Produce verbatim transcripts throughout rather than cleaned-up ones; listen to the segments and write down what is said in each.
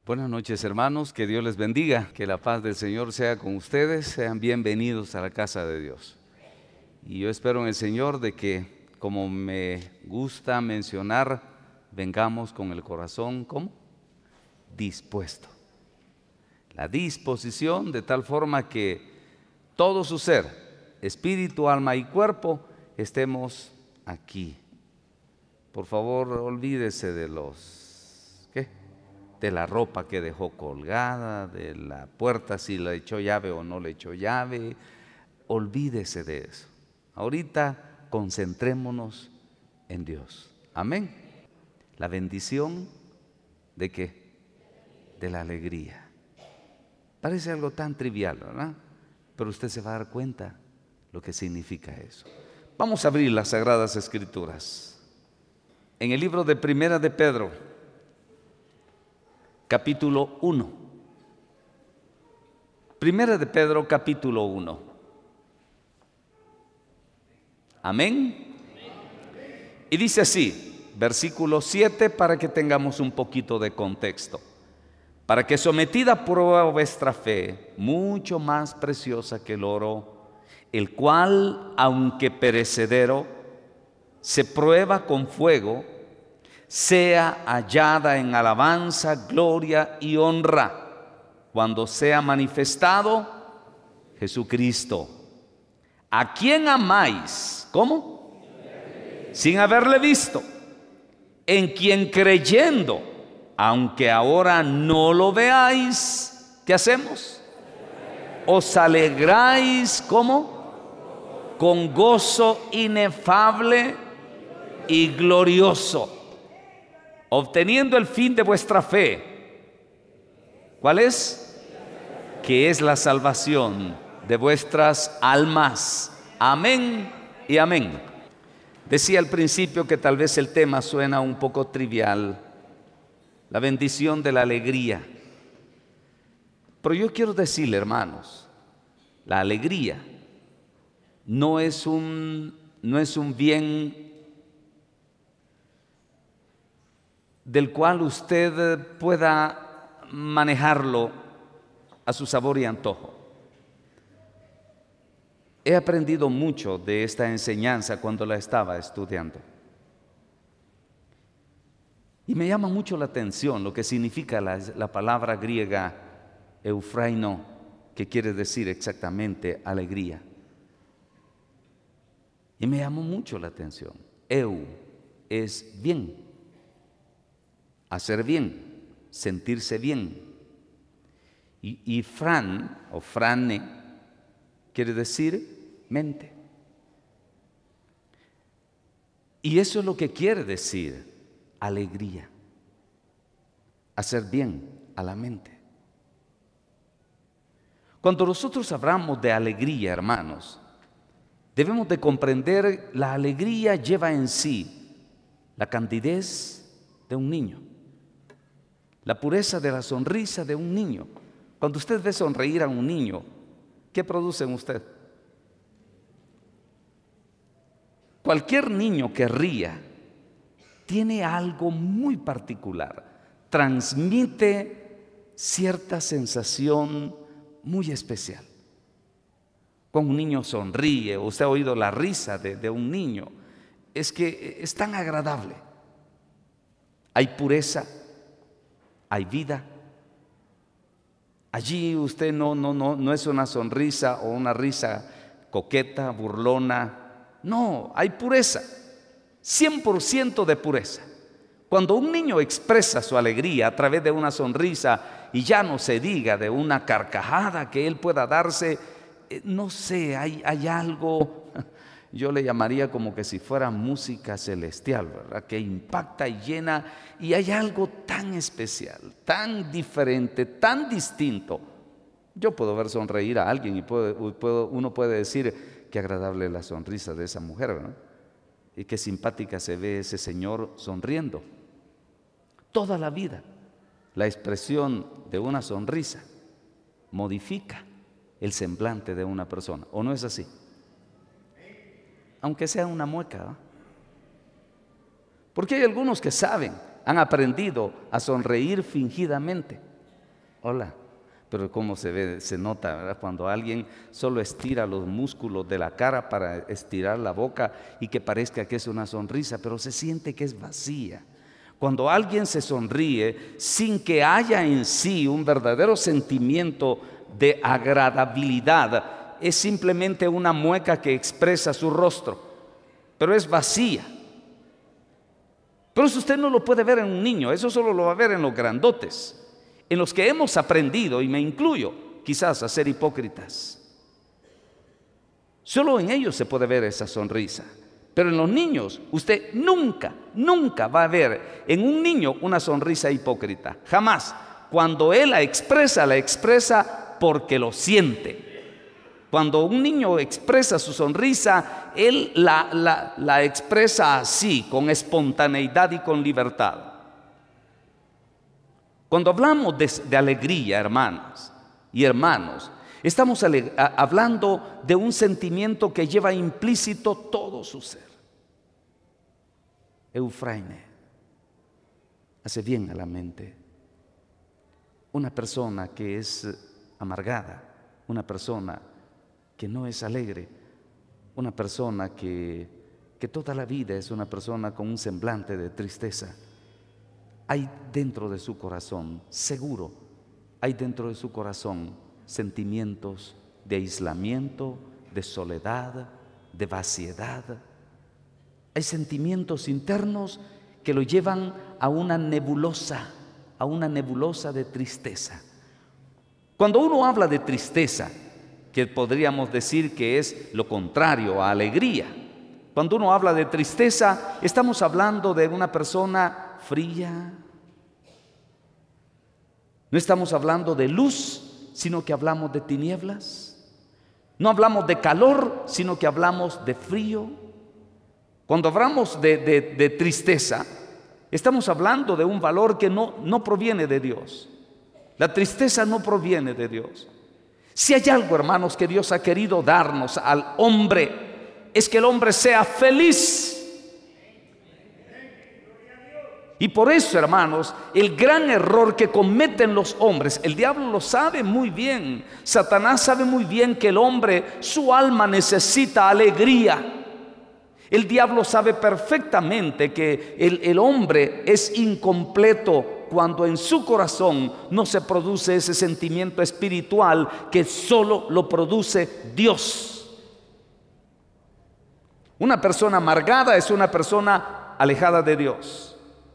Buenas noches, hermanos, que Dios les bendiga, que la paz del Señor sea con ustedes, sean bienvenidos a la casa de Dios. Y yo espero en el Señor de que, como me gusta mencionar, vengamos con el corazón, ¿cómo? Dispuesto. La disposición de tal forma que todo su ser, espíritu, alma y cuerpo, estemos aquí. Por favor, olvídese de los, ¿qué? De la ropa que dejó colgada, de la puerta si le echó llave o no le echó llave. Olvídese de eso. Ahorita concentrémonos en Dios. Amén. La bendición ¿de qué? De la alegría. Parece algo tan trivial, ¿verdad? Pero usted se va a dar cuenta lo que significa eso. Vamos a abrir las Sagradas Escrituras. En el libro de Primera de Pedro, capítulo uno. Primera de Pedro, capítulo uno. Amén. Y dice así, versículo siete, para que tengamos un poquito de contexto. Para que sometida a prueba vuestra fe, mucho más preciosa que el oro, el cual, aunque perecedero, se prueba con fuego, sea hallada en alabanza, gloria y honra, cuando sea manifestado Jesucristo, a quien amáis. ¿Cómo? Sin haberle visto, en quien creyendo, aunque ahora no lo veáis, ¿qué hacemos? Os alegráis, ¿cómo? Con gozo inefable y glorioso, obteniendo el fin de vuestra fe. ¿Cuál es? Que es la salvación de vuestras almas. Amén y amén. Decía al principio que tal vez el tema suena un poco trivial, la bendición de la alegría. Pero yo quiero decirle, hermanos, la alegría no es un, no es un bien del cual usted pueda manejarlo a su sabor y antojo. He aprendido mucho de esta enseñanza cuando la estaba estudiando. Y me llama mucho la atención lo que significa la, la palabra griega eufraino, que quiere decir exactamente alegría. Y me llamó mucho la atención. Eu es bien. Hacer bien, sentirse bien. Y, y fran o frane quiere decir mente. Y eso es lo que quiere decir alegría. Hacer bien a la mente. Cuando nosotros hablamos de alegría, hermanos, debemos de comprender la alegría lleva en sí la candidez de un niño. La pureza de la sonrisa de un niño. Cuando usted ve sonreír a un niño, ¿qué produce en usted? Cualquier niño que ría tiene algo muy particular. Transmite cierta sensación muy especial. Cuando un niño sonríe, usted ha oído la risa de, de un niño, es que es tan agradable. Hay pureza. Hay vida. Allí usted no, no, no, no es una sonrisa o una risa coqueta, burlona. No, hay pureza. cien por ciento de pureza. Cuando un niño expresa su alegría a través de una sonrisa, y ya no se diga de una carcajada que él pueda darse, eh, no sé, hay, hay algo, yo le llamaría como que si fuera música celestial, ¿verdad? Que impacta y llena, y hay algo tan especial, tan diferente, tan distinto. Yo puedo ver sonreír a alguien y puedo, puedo, uno puede decir qué agradable la sonrisa de esa mujer, ¿verdad? Y qué simpática se ve ese señor sonriendo. Toda la vida, la expresión de una sonrisa modifica el semblante de una persona, ¿o no es así? Aunque sea una mueca, ¿no? Porque hay algunos que saben, han aprendido a sonreír fingidamente. hola. Pero cómo se ve, se nota, ¿verdad? Cuando alguien solo estira los músculos de la cara para estirar la boca y que parezca que es una sonrisa, pero se siente que es vacía. Cuando alguien se sonríe sin que haya en sí un verdadero sentimiento de agradabilidad, es simplemente una mueca que expresa su rostro, pero es vacía. Pero eso usted no lo puede ver en un niño, eso solo lo va a ver en los grandotes, en los que hemos aprendido, y me incluyo, quizás a ser hipócritas. Solo en ellos se puede ver esa sonrisa. Pero en los niños, usted nunca, nunca va a ver en un niño una sonrisa hipócrita. Jamás. Cuando él la expresa, la expresa porque lo siente. Cuando un niño expresa su sonrisa, él la, la, la expresa así, con espontaneidad y con libertad. Cuando hablamos de, de alegría, hermanas y hermanos, estamos ale, a, hablando de un sentimiento que lleva implícito todo su ser. Eufraine, hace bien a la mente. Una persona que es amargada, una persona que no es alegre, una persona que, que toda la vida es una persona con un semblante de tristeza. Hay dentro de su corazón, seguro, hay dentro de su corazón sentimientos de aislamiento, de soledad, de vaciedad. Hay sentimientos internos que lo llevan a una nebulosa, a una nebulosa de tristeza. Cuando uno habla de tristeza, que podríamos decir que es lo contrario a alegría, cuando uno habla de tristeza, estamos hablando de una persona fría. No estamos hablando de luz, sino que hablamos de tinieblas. No hablamos de calor, sino que hablamos de frío. Cuando hablamos de, de, de tristeza, estamos hablando de un valor que no, no proviene de Dios. La tristeza no proviene de Dios. Si hay algo, hermanos, que Dios ha querido darnos al hombre, es que el hombre sea feliz. Y por eso, hermanos, el gran error que cometen los hombres, el diablo lo sabe muy bien, Satanás sabe muy bien que el hombre, su alma necesita alegría. El diablo sabe perfectamente que el, el hombre es incompleto cuando en su corazón no se produce ese sentimiento espiritual que solo lo produce Dios. Una persona amargada es una persona alejada de Dios.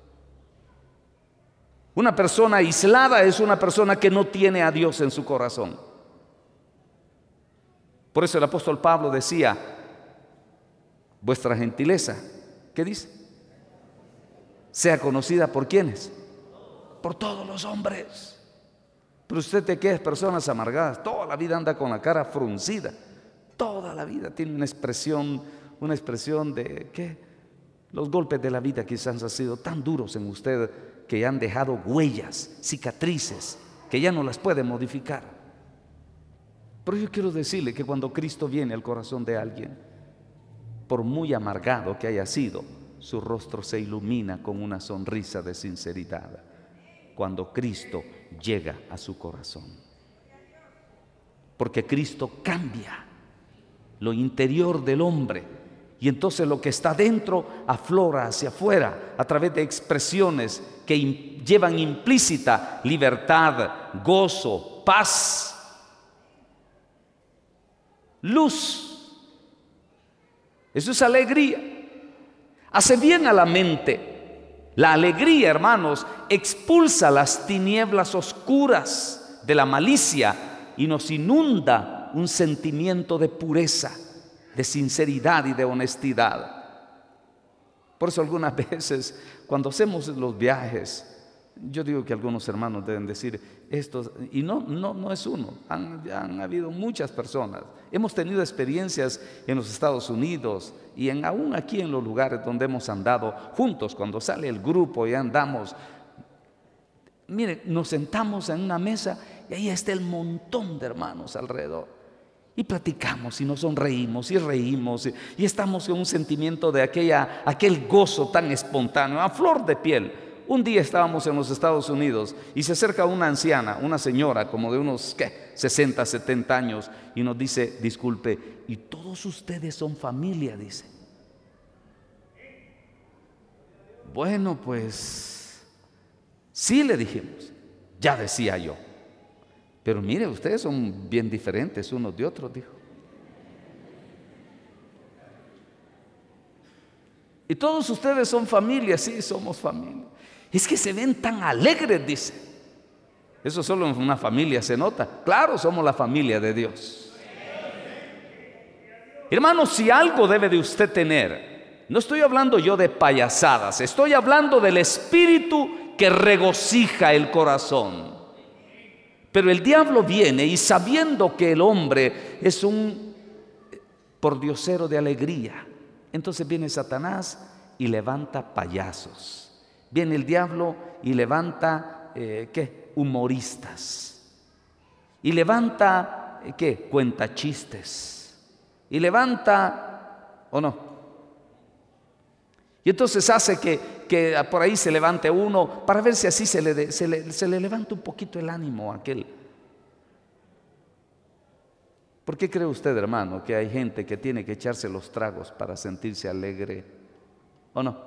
Una persona aislada es una persona que no tiene a Dios en su corazón. Por eso el apóstol Pablo decía, vuestra gentileza, ¿qué dice? Sea conocida por ¿quiénes? Por todos los hombres. Pero usted te queda personas amargadas, toda la vida anda con la cara fruncida, toda la vida tiene una expresión, una expresión de ¿qué? Los golpes de la vida quizás han sido tan duros en usted que han dejado huellas, cicatrices, que ya no las puede modificar. Pero yo quiero decirle que cuando Cristo viene al corazón de alguien, por muy amargado que haya sido, su rostro se ilumina con una sonrisa de sinceridad. Cuando Cristo llega a su corazón. Porque Cristo cambia lo interior del hombre. Y entonces lo que está dentro aflora hacia afuera a través de expresiones que in- llevan implícita libertad, gozo, paz, luz. Eso es alegría. Hace bien a la mente. La alegría, hermanos, expulsa las tinieblas oscuras de la malicia y nos inunda un sentimiento de pureza, de sinceridad y de honestidad. Por eso algunas veces cuando hacemos los viajes, yo digo que algunos hermanos deben decir esto, y no, no, no es uno, han, han habido muchas personas. Hemos tenido experiencias en los Estados Unidos y en, aún aquí en los lugares donde hemos andado juntos, cuando sale el grupo y andamos. Miren, nos sentamos en una mesa y ahí está el montón de hermanos alrededor. Y platicamos y nos sonreímos y reímos y, y estamos en un sentimiento de aquella, aquel gozo tan espontáneo, a flor de piel. Un día estábamos en los Estados Unidos y se acerca una anciana, una señora como de unos ¿qué? sesenta, setenta años, y nos dice: disculpe, ¿y todos ustedes son familia?, dice. Bueno, pues sí, le dijimos. Ya decía yo, pero mire, ustedes son bien diferentes unos de otros, dijo. ¿Y todos ustedes son familia? Sí, somos familia. Es que se ven tan alegres, dice. Eso solo en una familia se nota. Claro, somos la familia de Dios. Hermanos, si algo debe de usted tener, no estoy hablando yo de payasadas, estoy hablando del espíritu que regocija el corazón. Pero el diablo viene y, sabiendo que el hombre es un pordiosero de alegría, entonces viene Satanás y levanta payasos. Viene el diablo y levanta, eh, ¿qué? Humoristas. Y levanta, eh, ¿qué? Cuentachistes. Y levanta, ¿o no? Y entonces hace que, que por ahí se levante uno para ver si así se le, de, se le, se le levanta un poquito el ánimo a aquel. ¿Por qué cree usted, hermano, que hay gente que tiene que echarse los tragos para sentirse alegre? ¿O no?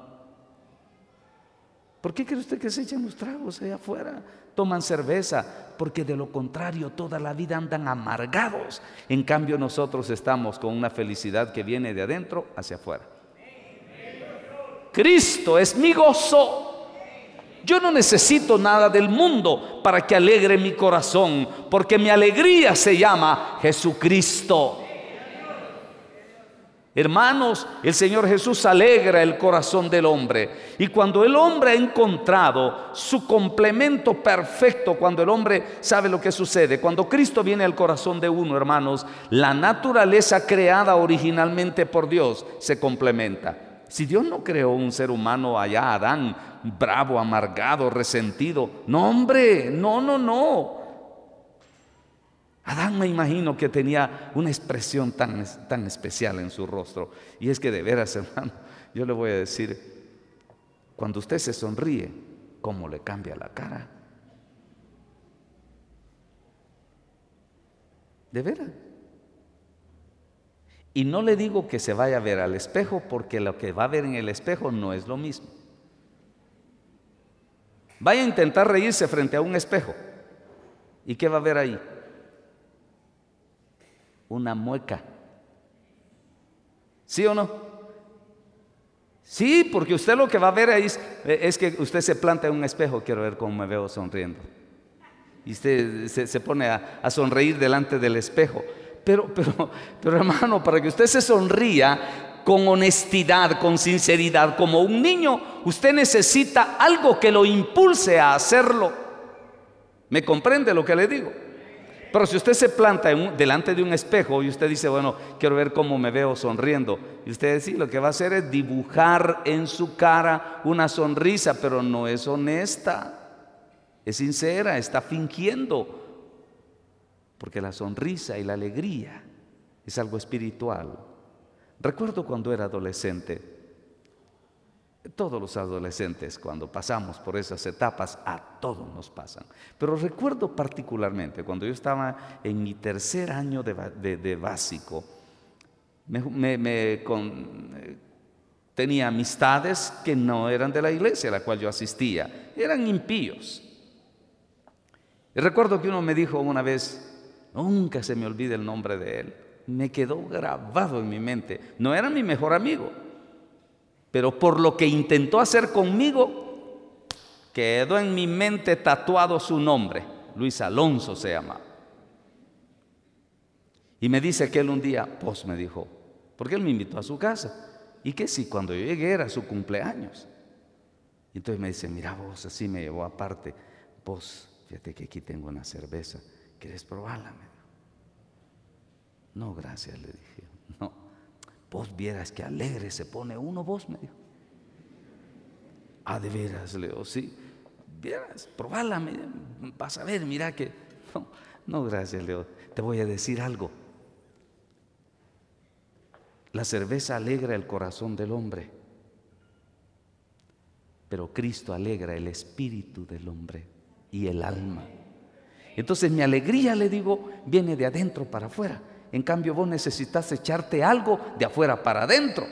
¿Por qué cree usted que se echan los tragos allá afuera? Toman cerveza, porque de lo contrario toda la vida andan amargados. En cambio nosotros estamos con una felicidad que viene de adentro hacia afuera. Cristo es mi gozo. Yo no necesito nada del mundo para que alegre mi corazón, porque mi alegría se llama Jesucristo. Hermanos, el Señor Jesús alegra el corazón del hombre. Y cuando el hombre ha encontrado su complemento perfecto, cuando el hombre sabe lo que sucede, cuando Cristo viene al corazón de uno, hermanos, la naturaleza creada originalmente por Dios se complementa. Si Dios no creó un ser humano allá, Adán, bravo, amargado, resentido, no, hombre, no, no, no. Adán, me imagino que tenía una expresión tan, tan especial en su rostro. Y es que de veras, hermano, yo le voy a decir, cuando usted se sonríe, ¿cómo le cambia la cara? De veras. Y no le digo que se vaya a ver al espejo, porque lo que va a ver en el espejo no es lo mismo. Vaya a intentar reírse frente a un espejo. ¿Y qué va a ver ahí? Una mueca. ¿Sí o no? Sí, porque usted lo que va a ver ahí es, es que usted se planta en un espejo. Quiero ver cómo me veo sonriendo. Y usted se, se pone a, a sonreír delante del espejo. Pero, pero, pero hermano, para que usted se sonría con honestidad, con sinceridad, como un niño, usted necesita algo que lo impulse a hacerlo. ¿Me comprende lo que le digo? Pero si usted se planta en un, delante de un espejo y usted dice, bueno, quiero ver cómo me veo sonriendo, y usted sí, lo que va a hacer es dibujar en su cara una sonrisa, pero no es honesta, es sincera, está fingiendo. Porque la sonrisa y la alegría es algo espiritual. Recuerdo cuando era adolescente, todos los adolescentes cuando pasamos por esas etapas, a todos nos pasan. Pero recuerdo particularmente cuando yo estaba en mi tercer año de, de, de básico, me, me, me con, eh, tenía amistades que no eran de la iglesia a la cual yo asistía, eran impíos. Y recuerdo que uno me dijo una vez, nunca se me olvida el nombre de él, me quedó grabado en mi mente. No era mi mejor amigo, pero por lo que intentó hacer conmigo, quedó en mi mente tatuado su nombre. Luis Alonso se llama. Y me dice que él un día, pues me dijo, porque él me invitó a su casa, y que si cuando yo llegué era su cumpleaños. Y entonces me dice, mira vos, así me llevó aparte, vos, fíjate que aquí tengo una cerveza, ¿quieres probarla? Me dijo. No, gracias, le dije. No, vos vieras que alegre se pone uno, vos, me dijo. Ah, de veras, le digo, sí, vieras, probala, vas a ver, mira que. No, no, gracias, le digo, te voy a decir algo. La cerveza alegra el corazón del hombre, pero Cristo alegra el espíritu del hombre y el alma. Entonces mi alegría, le digo, viene de adentro para afuera. En cambio vos necesitas echarte algo de afuera para adentro.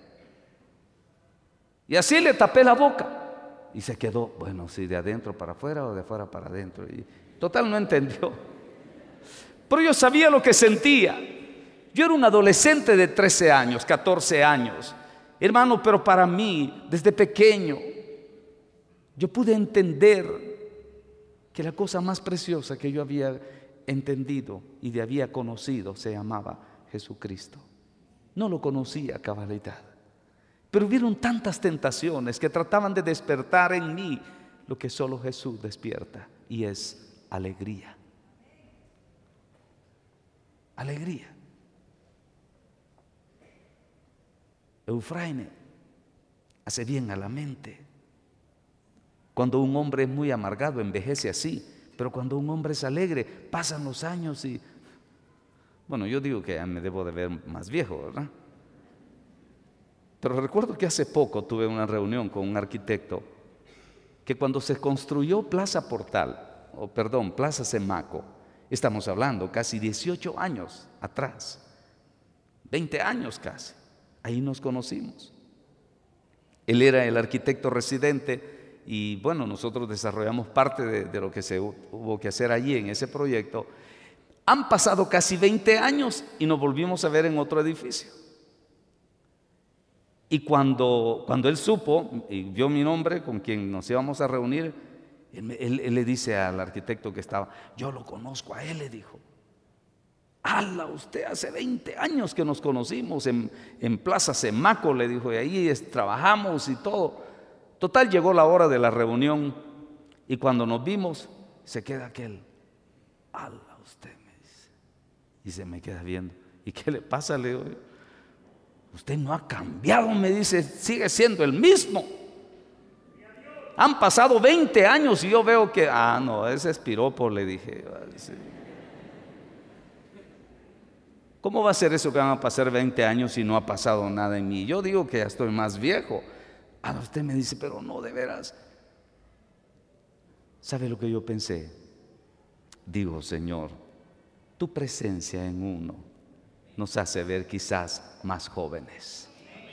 Y así le tapé la boca. Y se quedó, bueno, si de adentro para afuera o de afuera para adentro. Y total no entendió. Pero yo sabía lo que sentía. Yo era un adolescente de trece años, catorce años. Hermano, pero para mí, desde pequeño, yo pude entender que la cosa más preciosa que yo había entendido y de había conocido se llamaba Jesucristo. No lo conocía a cabalidad, pero hubieron tantas tentaciones que trataban de despertar en mí lo que solo Jesús despierta, y es alegría. Alegría. Eufraine hace bien a la mente. Cuando un hombre es muy amargado, envejece así. Pero cuando un hombre es alegre, pasan los años y... Bueno, yo digo que ya me debo de ver más viejo, ¿verdad? Pero recuerdo que hace poco tuve una reunión con un arquitecto que cuando se construyó Plaza Portal, o perdón, Plaza Semaco, estamos hablando casi dieciocho años atrás, veinte años casi, ahí nos conocimos. Él era el arquitecto residente. Y bueno, nosotros desarrollamos parte de, de lo que se hubo que hacer allí en ese proyecto. Han pasado casi veinte años y nos volvimos a ver en otro edificio. Y cuando, cuando él supo y vio mi nombre con quien nos íbamos a reunir, él, él, él le dice al arquitecto que estaba, yo lo conozco a él, le dijo. ¡Hala! Usted hace veinte años que nos conocimos en, en Plaza Semaco, le dijo, y ahí es, trabajamos y todo. Total, llegó la hora de la reunión y cuando nos vimos, se queda aquel, ¡ala usted! Me dice, y se me queda viendo. ¿Y qué le pasa? Le digo, usted no ha cambiado, me dice, sigue siendo el mismo. Han pasado veinte años y yo veo que, ah, no, ese es piropo, le dije. ¿Cómo va a ser eso que van a pasar veinte años y no ha pasado nada en mí? Yo digo que ya estoy más viejo. Ah, usted me dice, pero no, de veras. ¿Sabe lo que yo pensé? Digo, Señor, tu presencia en uno nos hace ver quizás más jóvenes.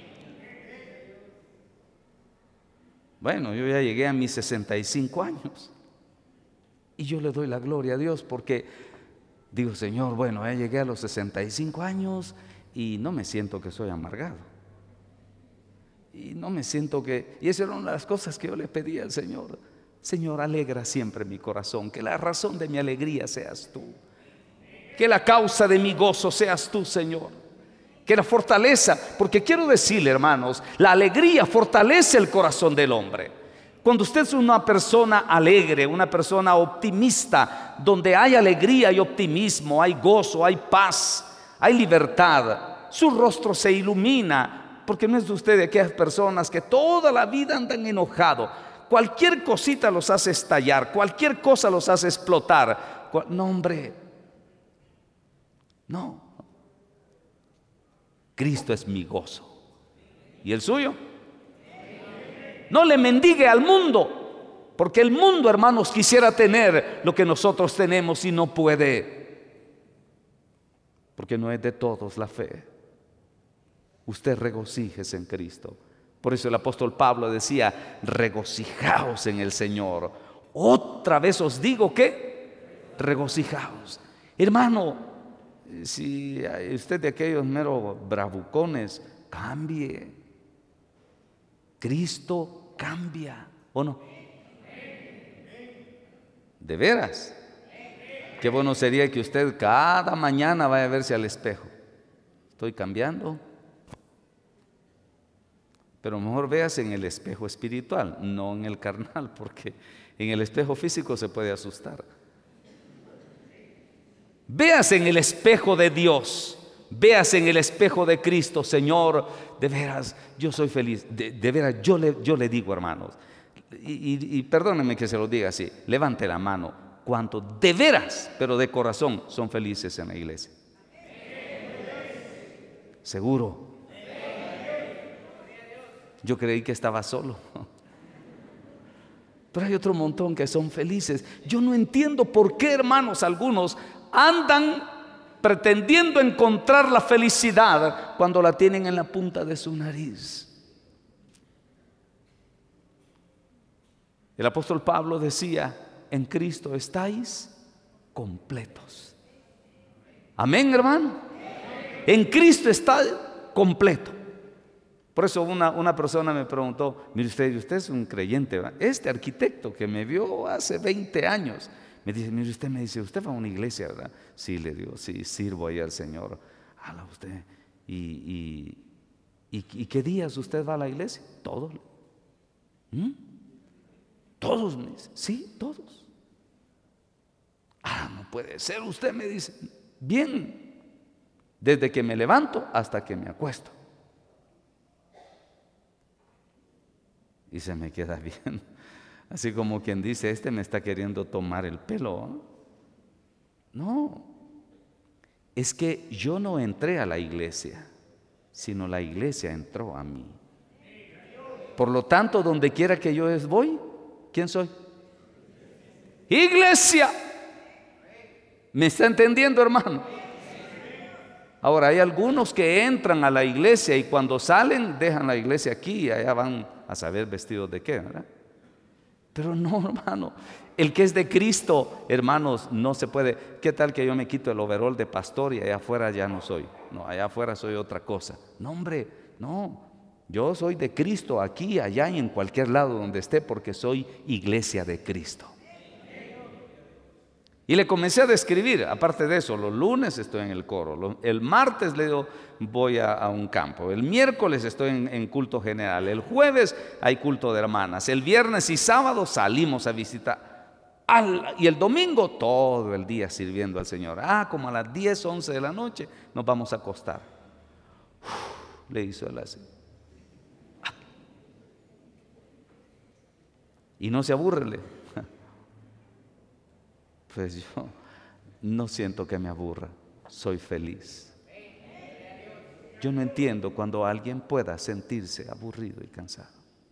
Bueno, yo ya llegué a mis sesenta y cinco años y yo le doy la gloria a Dios porque digo, Señor, bueno, ya llegué a los sesenta y cinco años y no me siento que soy amargado. Y no me siento que... Y esa era una de las cosas que yo le pedí al Señor. Señor, alegra siempre mi corazón. Que la razón de mi alegría seas tú. Que la causa de mi gozo seas tú, Señor. Que la fortaleza... Porque quiero decirle, hermanos, la alegría fortalece el corazón del hombre. Cuando usted es una persona alegre, una persona optimista, donde hay alegría y optimismo, hay gozo, hay paz, hay libertad, su rostro se ilumina. Porque no es de usted de aquellas personas que toda la vida andan enojados. Cualquier cosita los hace estallar, cualquier cosa los hace explotar. No, hombre, no. Cristo es mi gozo. ¿Y el suyo? No le mendigue al mundo, porque el mundo, hermanos, quisiera tener lo que nosotros tenemos y no puede. Porque no es de todos la fe. Usted regocíjese en Cristo. Por eso el apóstol Pablo decía, regocijaos en el Señor. Otra vez os digo que regocijaos. Hermano, si usted de aquellos meros bravucones, cambie. Cristo cambia, ¿o no? ¿De veras? Qué bueno sería que usted cada mañana vaya a verse al espejo. ¿Estoy cambiando? Pero mejor véase en el espejo espiritual, no en el carnal, porque en el espejo físico se puede asustar. Véase en el espejo de Dios, véase en el espejo de Cristo. Señor, de veras, yo soy feliz. De, de veras, yo le, yo le digo, hermanos, y, y, y perdónenme que se lo diga así, levante la mano, cuánto de veras, pero de corazón, son felices en la iglesia. Seguro. Yo creí que estaba solo. pero hay otro montón que son felices. Yo no entiendo por qué, hermanos, algunos andan pretendiendo encontrar la felicidad cuando la tienen en la punta de su nariz. El apóstol Pablo decía: en Cristo estáis completos. Amén, hermano. En Cristo está completo. Por eso una, una persona me preguntó: mire usted, usted es un creyente, ¿verdad? Este arquitecto que me vio hace veinte años me dice: mire usted, me dice, usted va a una iglesia, ¿verdad? Sí, le digo, sí, sirvo ahí al Señor. Hala usted. ¿Y, y, y, y qué días usted va a la iglesia? Todos. ¿Mm? Todos, me dice. Sí, todos. Ah, no puede ser. Usted me dice: bien, desde que me levanto hasta que me acuesto. Y se me queda bien, así como quien dice: este me está queriendo tomar el pelo. No, es que yo no entré a la iglesia, sino la iglesia entró a mí. Por lo tanto, donde quiera que yo voy, ¿quién soy? Iglesia. ¿Me está entendiendo, hermano? Ahora, hay algunos que entran a la iglesia y cuando salen dejan la iglesia aquí y allá van a saber vestidos de qué, ¿verdad? Pero no, hermano, el que es de Cristo, hermanos, no se puede. ¿Qué tal que yo me quito el overol de pastor y allá afuera ya no soy? No, allá afuera soy otra cosa. No, hombre, no. Yo soy de Cristo aquí, allá y en cualquier lado donde esté, porque soy iglesia de Cristo. Y le comencé a describir. Aparte de eso, los lunes estoy en el coro, el martes le digo, voy a, a un campo, el miércoles estoy en, en culto general, el jueves hay culto de hermanas, el viernes y sábado salimos a visitar al, y el domingo todo el día sirviendo al Señor. Ah, como a las diez, once de la noche nos vamos a acostar. Uf, le hizo él así. Ah. Y no se aburre, le. Pues yo no siento que me aburra, soy feliz. Yo no entiendo cuando alguien pueda sentirse aburrido y cansado.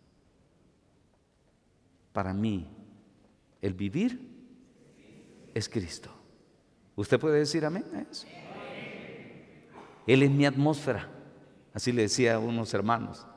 Para mí, el vivir es Cristo. ¿Usted puede decir amén a eso? Él es mi atmósfera. Así le decía a unos hermanos.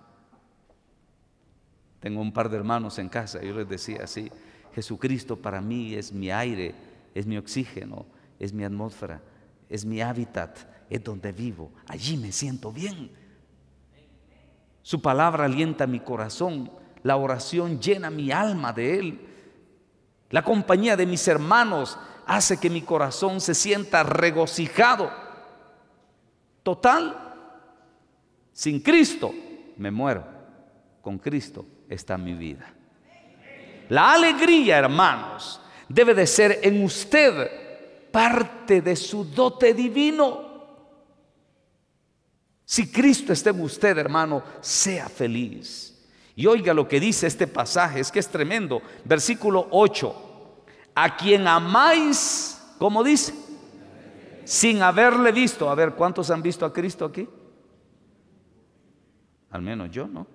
Tengo un par de hermanos en casa, yo les decía así: Jesucristo para mí es mi aire, es mi oxígeno, es mi atmósfera, es mi hábitat, es donde vivo. Allí me siento bien. Su palabra alienta mi corazón, la oración llena mi alma de Él. La compañía de mis hermanos hace que mi corazón se sienta regocijado. Total, sin Cristo me muero, con Cristo está mi vida. La alegría, hermanos, debe de ser en usted parte de su dote divino. Si Cristo está en usted, hermano, sea feliz. Y oiga lo que dice este pasaje, es que es tremendo. Versículo ocho: a quien amáis, ¿cómo dice? Sin haberle visto. A ver, ¿cuántos han visto a Cristo aquí? Al menos yo, ¿no?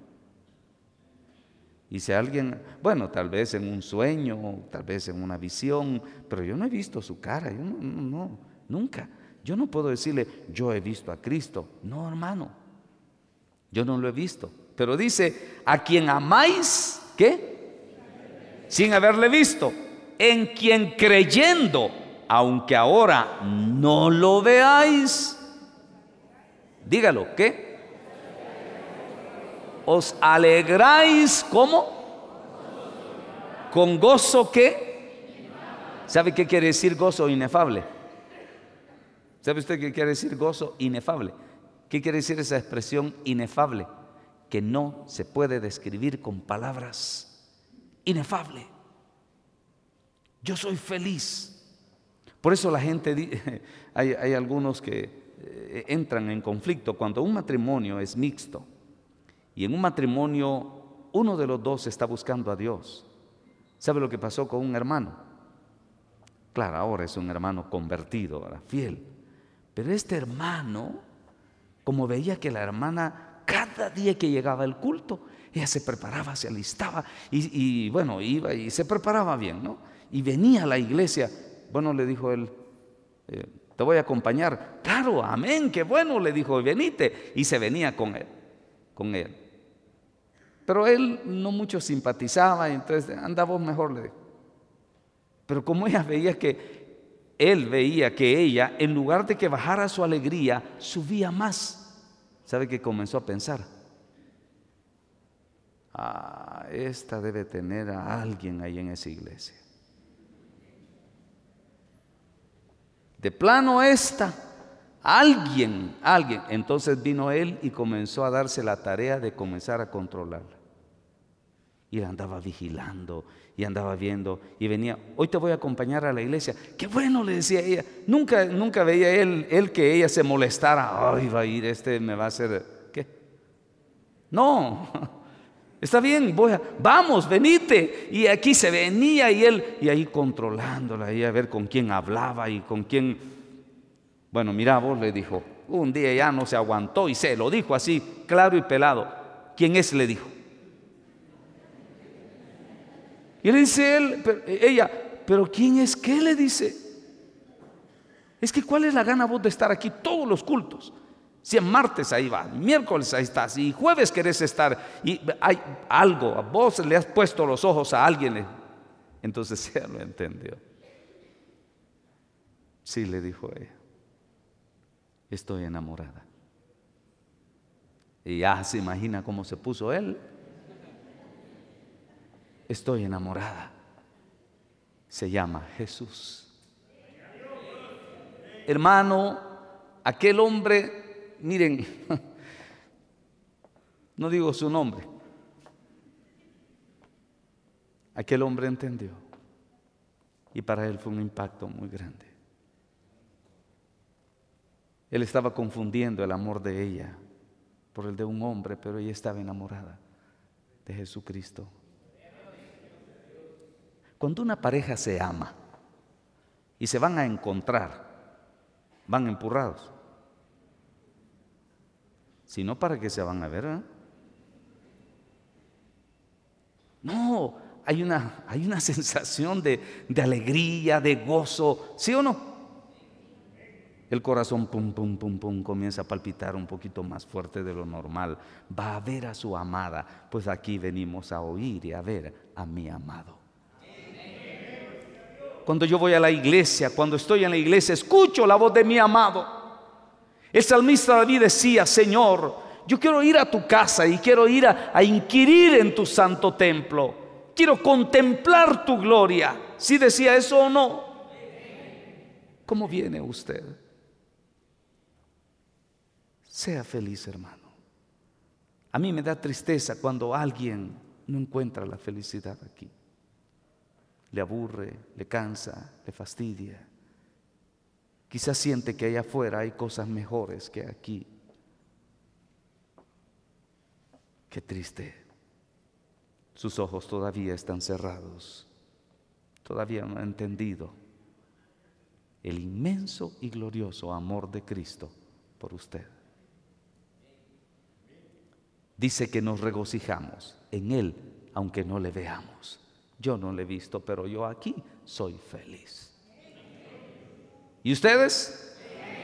Y si alguien, bueno, tal vez en un sueño, tal vez en una visión, pero yo no he visto su cara, yo no, no, no, nunca. Yo no puedo decirle, yo he visto a Cristo. No, hermano, yo no lo he visto. Pero dice, a quien amáis, ¿qué? Sin haberle visto, en quien creyendo, aunque ahora no lo veáis, dígalo, ¿qué? Os alegráis, ¿cómo? Con gozo, ¿qué? ¿Sabe qué quiere decir gozo inefable? ¿Sabe usted qué quiere decir gozo inefable? ¿Qué quiere decir esa expresión inefable? Que no se puede describir con palabras. Inefable. Yo soy feliz. Por eso la gente, hay, hay algunos que entran en conflicto cuando un matrimonio es mixto. Y en un matrimonio, uno de los dos está buscando a Dios. ¿Sabe lo que pasó con un hermano? Claro, ahora es un hermano convertido, ¿verdad? Fiel. Pero este hermano, como veía que la hermana cada cada día que llegaba el culto, ella se preparaba, se alistaba y, y bueno, iba y se preparaba bien, ¿no? Y venía a la iglesia. Bueno, le dijo él, eh, te voy a acompañar. Claro, amén, qué bueno, le dijo, venite. Y se venía con él, con él. Pero él no mucho simpatizaba, y entonces anda vos mejor, le dijo. Pero como ella veía que, él veía que ella, en lugar de que bajara su alegría, subía más. ¿Sabe qué comenzó a pensar? Ah, esta debe tener a alguien ahí en esa iglesia. De plano esta, alguien, alguien. Entonces vino él y comenzó a darse la tarea de comenzar a controlarla. Y la andaba vigilando y andaba viendo y venía, hoy te voy a acompañar a la iglesia. Qué bueno, le decía ella. Nunca, nunca veía él, él que ella se molestara. Ay, va a ir, este me va a hacer, ¿qué? No. Está bien, voy a, vamos, venite. Y aquí se venía y él, y ahí controlándola, y a ver con quién hablaba y con quién. Bueno, mira vos, le dijo. Un día ya no se aguantó y se lo dijo así, claro y pelado. ¿Quién es? Le dijo. Y le dice él, pero, ella, ¿pero quién es qué? Le dice. Es que ¿cuál es la gana vos de estar aquí todos los cultos? Si en martes ahí va, miércoles ahí estás, y jueves querés estar, y hay algo, vos le has puesto los ojos a alguien. Entonces ella lo entendió. Sí, le dijo ella, estoy enamorada. Y ya se imagina cómo se puso él. Estoy enamorada. Se llama Jesús. Hermano, aquel hombre, miren, no digo su nombre. Aquel hombre entendió. Y para él fue un impacto muy grande. Él estaba confundiendo el amor de ella por el de un hombre, pero ella estaba enamorada de Jesucristo. Cuando una pareja se ama y se van a encontrar, van empurrados. Si no, ¿para qué se van a ver? ¿Eh? No, hay una, hay una sensación de, de alegría, de gozo, ¿sí o no? El corazón pum, pum, pum, pum, comienza a palpitar un poquito más fuerte de lo normal. Va a ver a su amada, pues aquí venimos a oír y a ver a mi amado. Cuando yo voy a la iglesia, cuando estoy en la iglesia, escucho la voz de mi amado. El salmista David decía, Señor, yo quiero ir a tu casa y quiero ir a, a inquirir en tu santo templo. Quiero contemplar tu gloria. ¿Sí decía eso o no? ¿Cómo viene usted? Sea feliz, hermano. A mí me da tristeza cuando alguien no encuentra la felicidad aquí. Le aburre, le cansa, le fastidia. Quizás siente que allá afuera hay cosas mejores que aquí. Qué triste. Sus ojos todavía están cerrados. Todavía no ha entendido el inmenso y glorioso amor de Cristo por usted. Dice que nos regocijamos en Él, aunque no le veamos. Yo no le he visto, pero yo aquí soy feliz. ¿Y ustedes?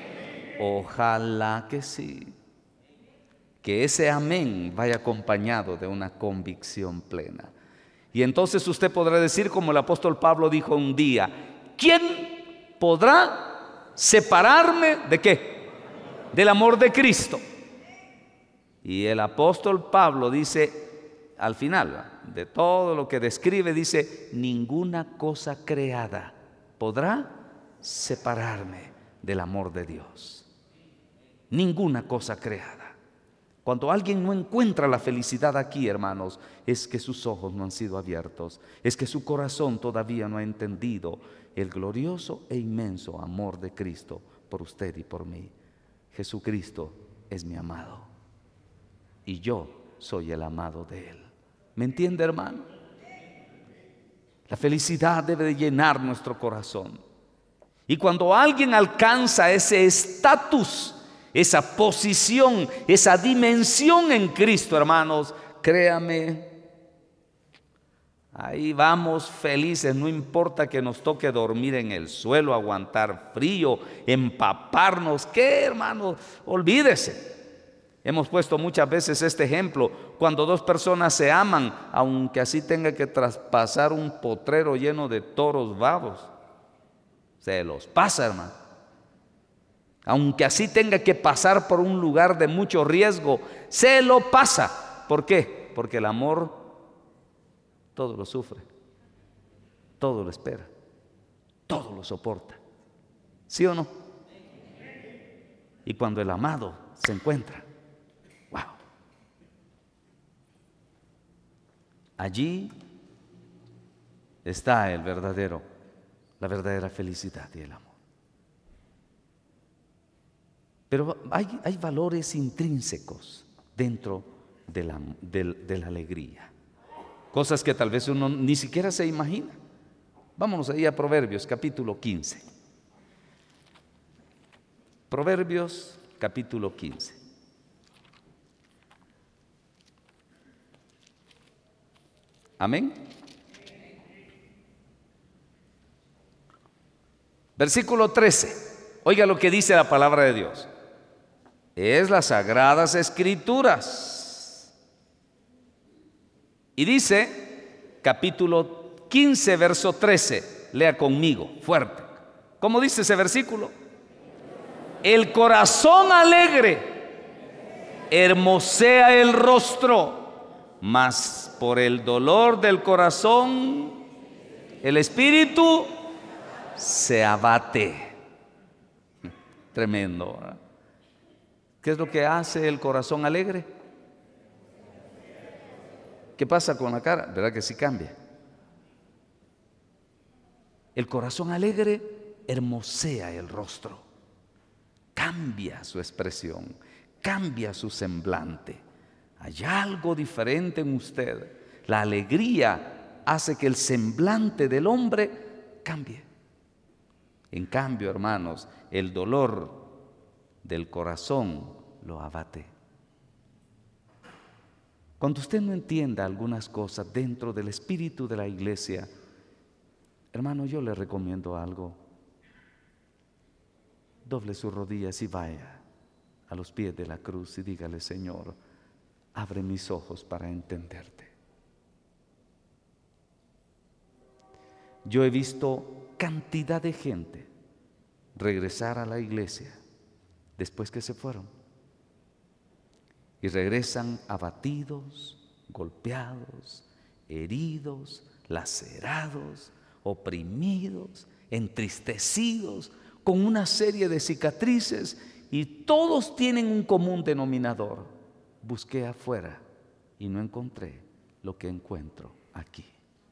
Ojalá que sí. Que ese amén vaya acompañado de una convicción plena. Y entonces usted podrá decir, como el apóstol Pablo dijo un día, ¿quién podrá separarme de qué? Del amor de Cristo. Y el apóstol Pablo dice al final de todo lo que describe, dice, ninguna cosa creada podrá separarme del amor de Dios. Ninguna cosa creada. Cuando alguien no encuentra la felicidad aquí, hermanos, es que sus ojos no han sido abiertos, es que su corazón todavía no ha entendido el glorioso e inmenso amor de Cristo por usted y por mí. Jesucristo es mi amado y yo soy el amado de Él. ¿Me entiende, hermano? La felicidad debe de llenar nuestro corazón. Y cuando alguien alcanza ese estatus esa posición, esa dimensión en Cristo, hermanos, créame, ahí vamos felices, no importa que nos toque dormir en el suelo, aguantar frío, empaparnos. ¿Qué, hermanos? Olvídese. Hemos puesto muchas veces este ejemplo, cuando dos personas se aman, aunque así tenga que traspasar un potrero lleno de toros bravos, se los pasa, hermano. Aunque así tenga que pasar por un lugar de mucho riesgo, se lo pasa. ¿Por qué? Porque el amor todo lo sufre, todo lo espera, todo lo soporta. ¿Sí o no? Y cuando el amado se encuentra, wow, allí está el verdadero, la verdadera felicidad y el amor. Pero hay, hay valores intrínsecos dentro de la, de, de la alegría, cosas que tal vez uno ni siquiera se imagina. Vámonos ahí a Proverbios capítulo quince. Proverbios capítulo quince. Amén. Versículo trece. Oiga lo que dice la palabra de Dios. Es las sagradas escrituras. Y dice, capítulo quince, verso trece. Lea conmigo, fuerte. ¿Cómo dice ese versículo? El corazón alegre hermosea el rostro, mas por el dolor del corazón el espíritu se abate. Tremendo, ¿verdad? ¿Qué es lo que hace el corazón alegre? ¿Qué pasa con la cara? ¿Verdad que sí cambia? El corazón alegre hermosea el rostro, cambia su expresión, cambia su semblante. Hay algo diferente en usted. La alegría hace que el semblante del hombre cambie. En cambio, hermanos, el dolor del corazón lo abate. Cuando usted no entienda algunas cosas dentro del espíritu de la iglesia, hermano, yo le recomiendo algo. Doble sus rodillas y vaya a los pies de la cruz y dígale: Señor, abre mis ojos para entenderte. Yo he visto cantidad de gente regresar a la iglesia después que se fueron, y regresan abatidos, golpeados, heridos, lacerados, oprimidos, entristecidos, con una serie de cicatrices, y todos tienen un común denominador: busqué afuera y no encontré lo que encuentro aquí.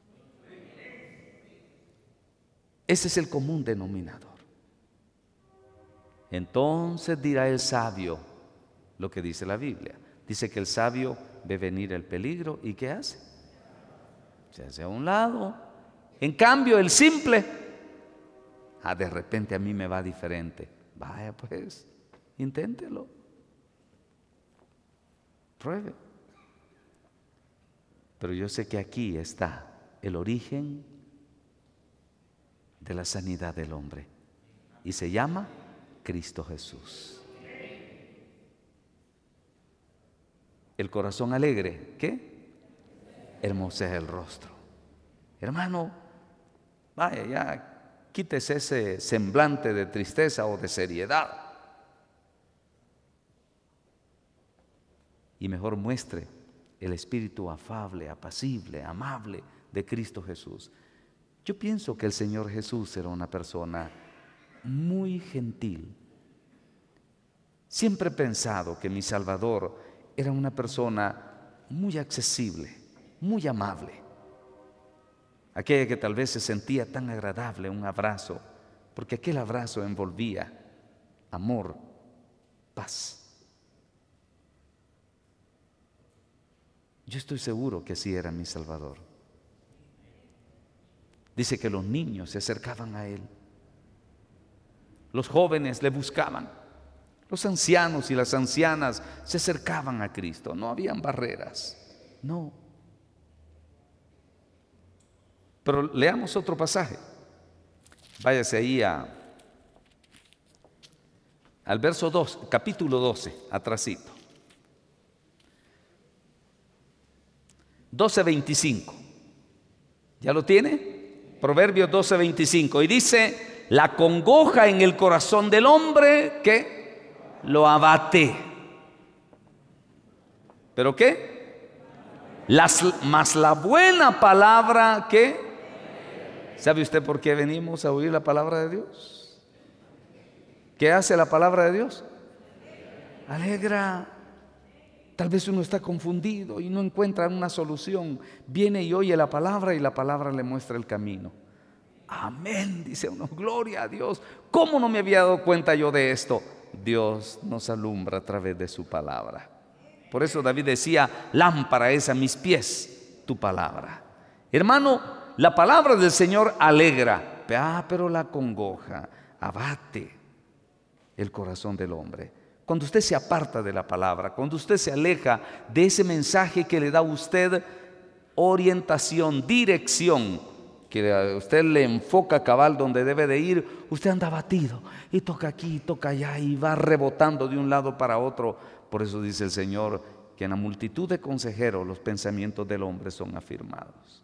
Ese es el común denominador. Entonces dirá el sabio lo que dice la Biblia. Dice que el sabio ve venir el peligro y ¿qué hace? Se hace a un lado. En cambio, el simple, ah, de repente a mí me va diferente. Vaya pues, inténtelo. Pruebe. Pero yo sé que aquí está el origen de la sanidad del hombre, y se llama Cristo Jesús. El corazón alegre, ¿qué? Hermosea el rostro. Hermano, vaya, ya quítese ese semblante de tristeza o de seriedad y mejor muestre el espíritu afable, apacible, amable de Cristo Jesús. Yo pienso que el Señor Jesús era una persona muy gentil. Siempre he pensado que mi Salvador era una persona muy accesible, muy amable. Aquella que tal vez se sentía tan agradable un abrazo, porque aquel abrazo envolvía amor, paz. Yo estoy seguro que así era mi Salvador. Dice que los niños se acercaban a Él. Los jóvenes le buscaban. Los ancianos y las ancianas se acercaban a Cristo, no habían barreras, no. Pero leamos otro pasaje. Váyase ahí a, al verso dos, capítulo doce, atrasito. doce veinticinco. ¿Ya lo tiene? Proverbios doce veinticinco. Y dice, la congoja en el corazón del hombre que lo abate. ¿Pero qué? Las, más la buena palabra que... ¿Sabe usted por qué venimos a oír la palabra de Dios? ¿Qué hace la palabra de Dios? Alegra. Tal vez uno está confundido y no encuentra una solución. Viene y oye la palabra y la palabra le muestra el camino. Amén, dice uno, gloria a Dios. ¿Cómo no me había dado cuenta yo de esto? Dios nos alumbra a través de su palabra. Por eso David decía, lámpara es a mis pies tu palabra. Hermano, la palabra del Señor alegra, ah, pero la congoja, abate el corazón del hombre. Cuando usted se aparta de la palabra, cuando usted se aleja de ese mensaje que le da a usted orientación, dirección, que a usted le enfoca cabal donde debe de ir, usted anda abatido y toca aquí y toca allá y va rebotando de un lado para otro. Por eso dice el Señor que en la multitud de consejeros los pensamientos del hombre son afirmados.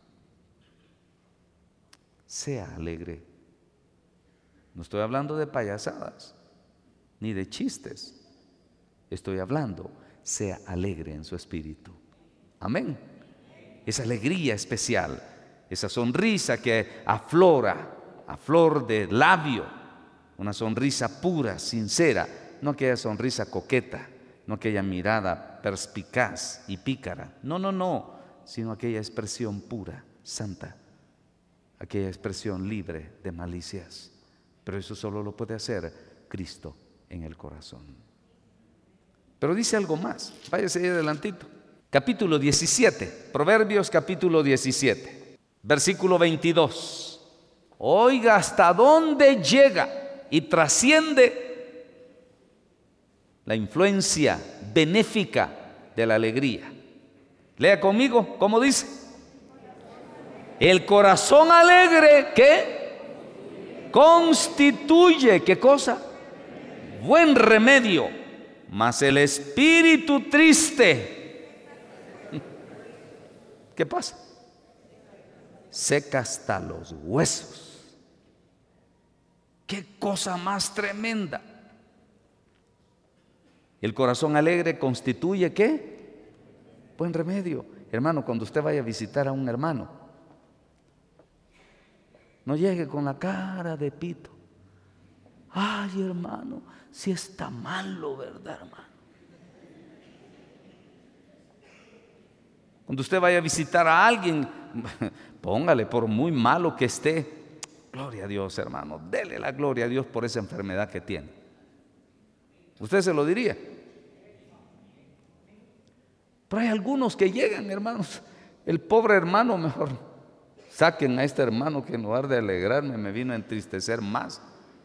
Sea alegre. No estoy hablando de payasadas ni de chistes. Estoy hablando, sea alegre en su espíritu. Amén. Esa alegría especial, esa sonrisa que aflora, a flor de labio, una sonrisa pura, sincera, no aquella sonrisa coqueta, no aquella mirada perspicaz y pícara, no, no, no, sino aquella expresión pura, santa, aquella expresión libre de malicias. Pero eso solo lo puede hacer Cristo en el corazón. Pero dice algo más, váyase ahí adelantito. Capítulo diecisiete, Proverbios capítulo diecisiete, versículo veintidós. Oiga hasta dónde llega y trasciende la influencia benéfica de la alegría. Lea conmigo, ¿cómo dice? El corazón alegre, ¿qué? Constituye, ¿qué cosa? Buen remedio, mas el espíritu triste, ¿qué pasa? Seca hasta los huesos. ¡Qué cosa más tremenda! El corazón alegre constituye ¿qué? Buen remedio. Hermano, cuando usted vaya a visitar a un hermano, no llegue con la cara de pito. Ay, hermano, si está malo, ¿verdad, hermano? Cuando usted vaya a visitar a alguien, póngale, por muy malo que esté, gloria a Dios, hermano, dele la gloria a Dios por esa enfermedad que tiene. ¿Usted se lo diría? Pero hay algunos que llegan, hermanos, el pobre hermano, mejor saquen a este hermano que en lugar de alegrarme me vino a entristecer más.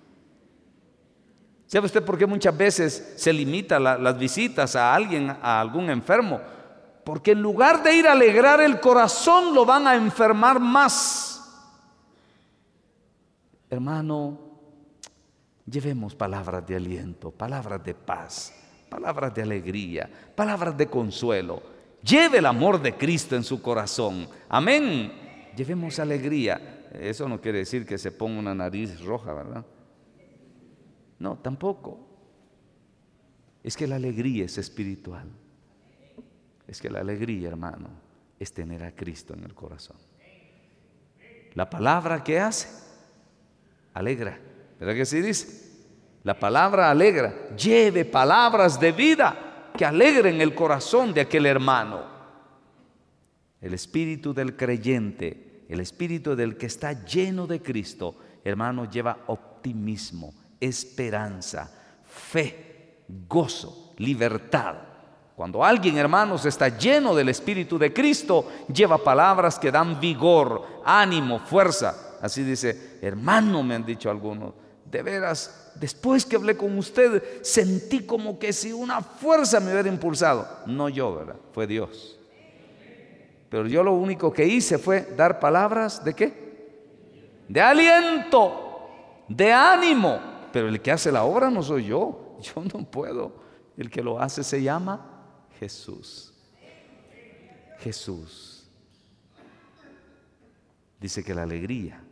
¿Sabe usted por qué muchas veces se limita la, las visitas a alguien, a algún enfermo? Porque en lugar de ir a alegrar el corazón, lo van a enfermar más. Hermano, llevemos palabras de aliento, palabras de paz, palabras de alegría, palabras de consuelo. Lleve el amor de Cristo en su corazón. Amén. Llevemos alegría. Eso no quiere decir que se ponga una nariz roja, ¿verdad? No, tampoco. Es que la alegría es espiritual. Es que la alegría, hermano, es tener a Cristo en el corazón. La palabra que hace, alegra. ¿Verdad que sí dice? La palabra alegra. Lleve palabras de vida que alegren el corazón de aquel hermano. El espíritu del creyente, el espíritu del que está lleno de Cristo, hermano, lleva optimismo, esperanza, fe, gozo, libertad. Cuando alguien, hermanos, está lleno del Espíritu de Cristo, lleva palabras que dan vigor, ánimo, fuerza. Así dice, hermano, me han dicho algunos, de veras, después que hablé con usted, sentí como que si una fuerza me hubiera impulsado. No yo, ¿verdad? Fue Dios. Pero yo lo único que hice fue dar palabras ¿de qué? De aliento, de ánimo. Pero el que hace la obra no soy yo. Yo no puedo. El que lo hace se llama Jesús. Jesús. Dice que la alegría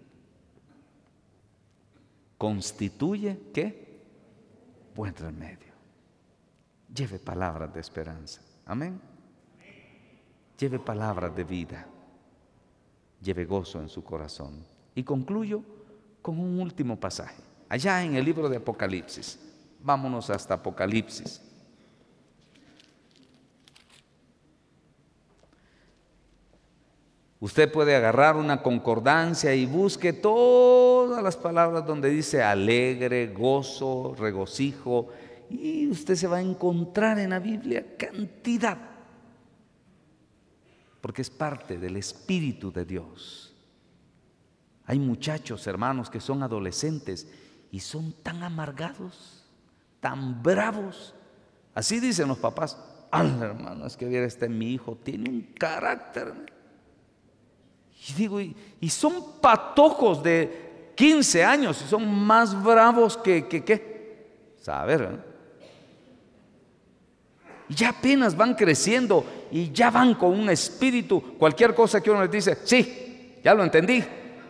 constituye ¿qué? Buen remedio. Lleve palabras de esperanza. Amén. Lleve palabras de vida. Lleve gozo en su corazón. Y concluyo con un último pasaje. Allá en el libro de Apocalipsis. Vámonos hasta Apocalipsis. Usted puede agarrar una concordancia y busque todas las palabras donde dice alegre, gozo, regocijo, y usted se va a encontrar en la Biblia cantidad, porque es parte del Espíritu de Dios. Hay muchachos, hermanos, que son adolescentes y son tan amargados, tan bravos. Así dicen los papás: ¡ah, hermano, es que viera este mi hijo, tiene un carácter! Y digo, y, y son patojos de quince años y son más bravos que, que, ¿qué? Saber, ¿eh? Y ya apenas van creciendo y ya van con un espíritu. Cualquier cosa que uno les dice, sí, ya lo entendí.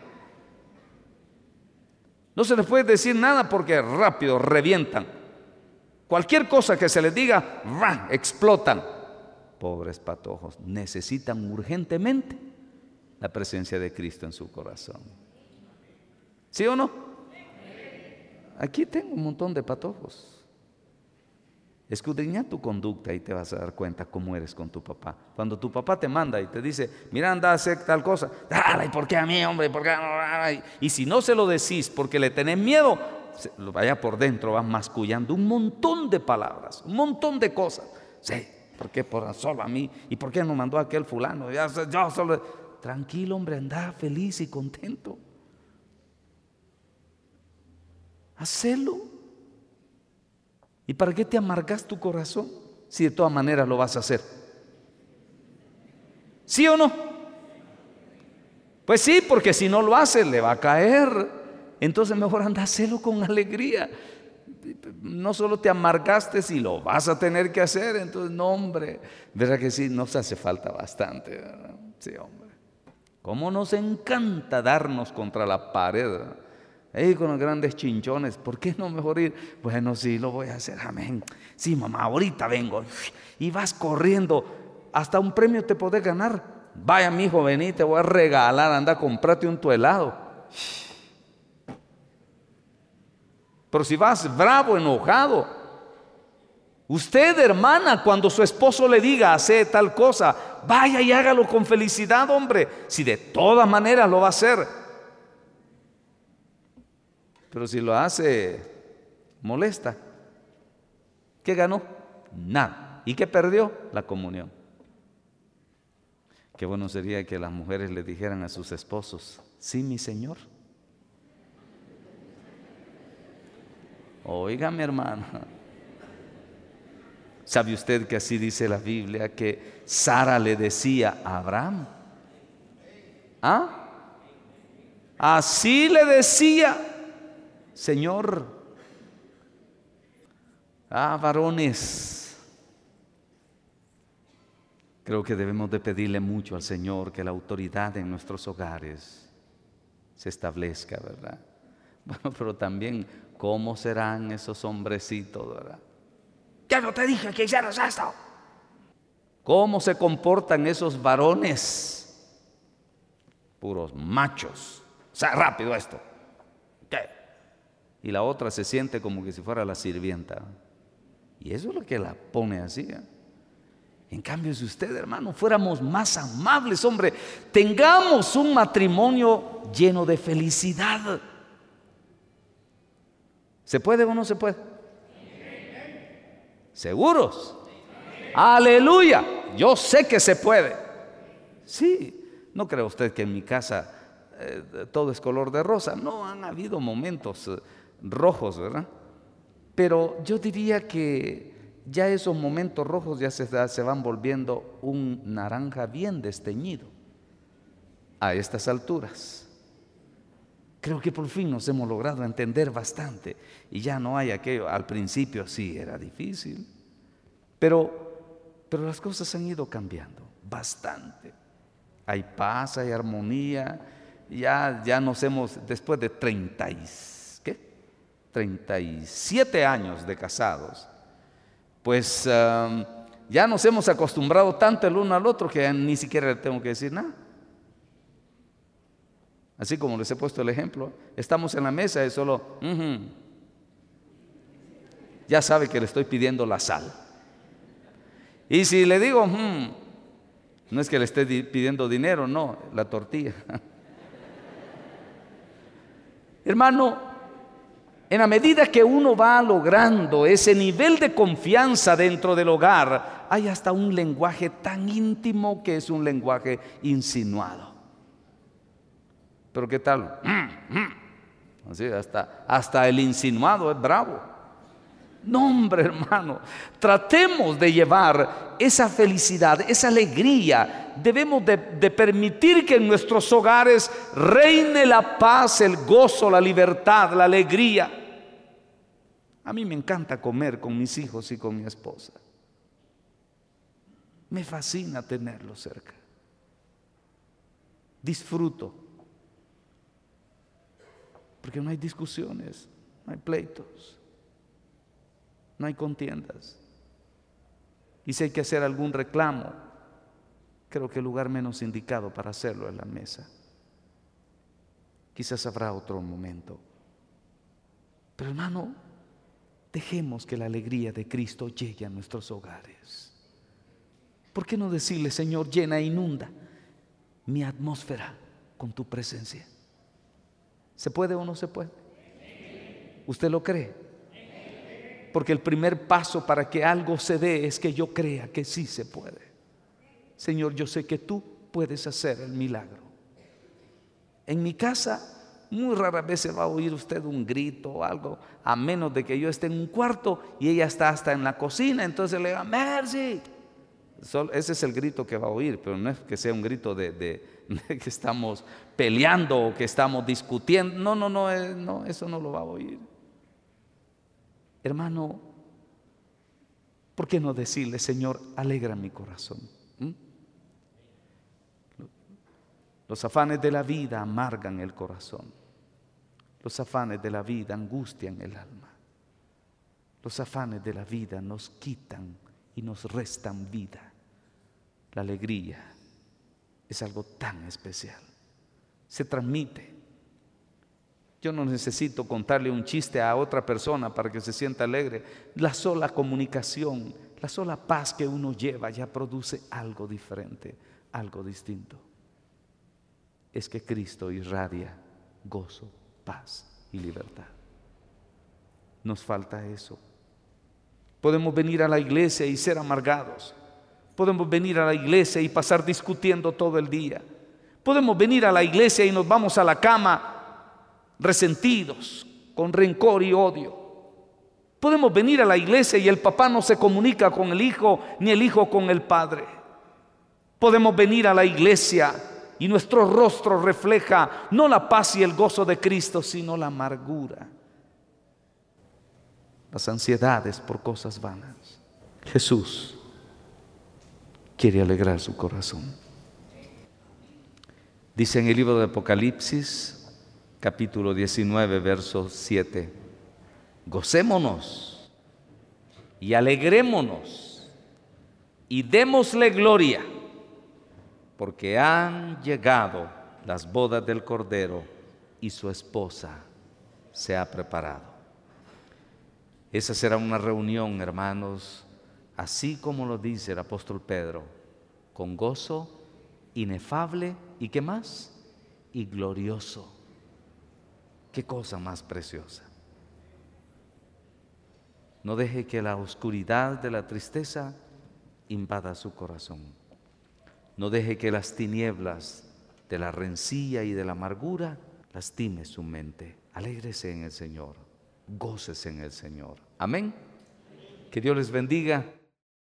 No se les puede decir nada porque rápido revientan. Cualquier cosa que se les diga, ¡ran!, explotan. Pobres patojos, necesitan urgentemente la presencia de Cristo en su corazón. ¿Sí o no? Aquí tengo un montón de patojos. Escudriña tu conducta y te vas a dar cuenta cómo eres con tu papá. Cuando tu papá te manda y te dice, mira, anda a hacer tal cosa, dale, ¿y por qué a mí, hombre? ¿Por qué no? Y si no se lo decís porque le tenés miedo, vaya por dentro, vas mascullando un montón de palabras, un montón de cosas. Sí, ¿por qué por solo a mí? ¿Y por qué no mandó a aquel fulano? Yo solo... Tranquilo, hombre, anda feliz y contento. Hacelo. ¿Y para qué te amargas tu corazón si de todas maneras lo vas a hacer? ¿Sí o no? Pues sí, porque si no lo hace le va a caer. Entonces mejor anda a hacerlo con alegría. No solo te amargaste si lo vas a tener que hacer. Entonces no, hombre, ¿verdad que sí? Nos hace falta bastante, ¿verdad? Sí, hombre. Cómo nos encanta darnos contra la pared, ahí con los grandes chinchones. ¿Por qué no mejor ir? Bueno, sí, lo voy a hacer, amén. Sí, mamá, ahorita vengo. Y vas corriendo, hasta un premio te podés ganar. Vaya, mi hijo, vení, te voy a regalar, anda, comprate un tu helado. Pero si vas bravo, enojado, usted, hermana, cuando su esposo le diga, hace tal cosa, vaya y hágalo con felicidad, hombre. Si de todas maneras lo va a hacer. Pero si lo hace molesta, ¿qué ganó? Nada. ¿Y qué perdió? La comunión. Qué bueno sería que las mujeres le dijeran a sus esposos, sí, mi señor. Oiga, mi hermana, ¿sabe usted que así dice la Biblia, que Sara le decía a Abraham? ¿Ah? Así le decía, Señor. Ah, varones, creo que debemos de pedirle mucho al Señor que la autoridad en nuestros hogares se establezca, ¿verdad? Bueno, pero también, ¿cómo serán esos hombrecitos, verdad? Ya no te dije que hicieras esto. ¿Cómo se comportan esos varones? Puros machos. O sea, rápido esto. ¿Qué? Y la otra se siente como que si fuera la sirvienta. Y eso es lo que la pone así, ¿eh? En cambio, si usted, hermano, fuéramos más amables, hombre, tengamos un matrimonio lleno de felicidad. ¿Se puede o no se puede? ¿Seguros? Aleluya. Yo sé que se puede. Sí, no cree usted que en mi casa eh, todo es color de rosa. No, han habido momentos rojos, ¿verdad? Pero yo diría que ya esos momentos rojos ya se, se van volviendo un naranja bien desteñido a estas alturas. Creo que por fin nos hemos logrado entender bastante y ya no hay aquello. Al principio sí era difícil, pero, pero las cosas han ido cambiando bastante. Hay paz, hay armonía. Ya, ya nos hemos, después de treinta y, ¿qué? treinta y siete años de casados, pues um, ya nos hemos acostumbrado tanto el uno al otro que ya ni siquiera le tengo que decir nada. Así como les he puesto el ejemplo, estamos en la mesa y solo, uh-huh, ya sabe que le estoy pidiendo la sal. Y si le digo, uh-huh, no es que le esté pidiendo dinero, no, la tortilla. Hermano, en la medida que uno va logrando ese nivel de confianza dentro del hogar, hay hasta un lenguaje tan íntimo que es un lenguaje insinuado. Pero ¿qué tal? Así, hasta, hasta el insinuado es bravo. No, hombre, hermano, tratemos de llevar esa felicidad, esa alegría. Debemos de, de permitir que en nuestros hogares reine la paz, el gozo, la libertad, la alegría. A mí me encanta comer con mis hijos y con mi esposa. Me fascina tenerlos cerca. Disfruto. Porque no hay discusiones, no hay pleitos. No hay contiendas. Y si hay que hacer algún reclamo, creo que el lugar menos indicado para hacerlo es la mesa. Quizás habrá otro momento. Pero hermano, dejemos que la alegría de Cristo llegue a nuestros hogares. ¿Por qué no decirle, Señor, llena e inunda mi atmósfera con tu presencia? ¿Se puede o no se puede? ¿Usted lo cree? Porque el primer paso para que algo se dé es que yo crea que sí se puede. Señor, yo sé que tú puedes hacer el milagro. En mi casa muy rara vez se va a oír usted un grito o algo, a menos de que yo esté en un cuarto y ella está hasta en la cocina, entonces le diga, Mercy. Ese es el grito que va a oír, pero no es que sea un grito de, de, de que estamos peleando o que estamos discutiendo. No, no, no, eh, no, eso no lo va a oír. Hermano, ¿por qué no decirle, Señor, alegra mi corazón? ¿Mm? Los afanes de la vida amargan el corazón. Los afanes de la vida angustian el alma. Los afanes de la vida nos quitan y nos restan vida. La alegría es algo tan especial. Se transmite. Yo no necesito contarle un chiste a otra persona para que se sienta alegre. La sola comunicación, la sola paz que uno lleva ya produce algo diferente, algo distinto. Es que Cristo irradia gozo, paz y libertad. Nos falta eso. Podemos venir a la iglesia y ser amargados. Podemos venir a la iglesia y pasar discutiendo todo el día. Podemos venir a la iglesia y nos vamos a la cama resentidos, con rencor y odio. Podemos venir a la iglesia y el papá no se comunica con el hijo, ni el hijo con el padre. Podemos venir a la iglesia y nuestro rostro refleja no la paz y el gozo de Cristo, sino la amargura, las ansiedades por cosas vanas. Jesús quiere alegrar su corazón. Dice en el libro de Apocalipsis, capítulo diecinueve, verso siete, gocémonos y alegrémonos y démosle gloria, porque han llegado las bodas del Cordero y su esposa se ha preparado. Esa será una reunión, hermanos, así como lo dice el apóstol Pedro, con gozo inefable y ¿qué más? Y glorioso. Qué cosa más preciosa. No deje que la oscuridad de la tristeza invada su corazón. No deje que las tinieblas de la rencilla y de la amargura lastime su mente. Alégrese en el Señor. gócese en el Señor. Amén. Que Dios les bendiga.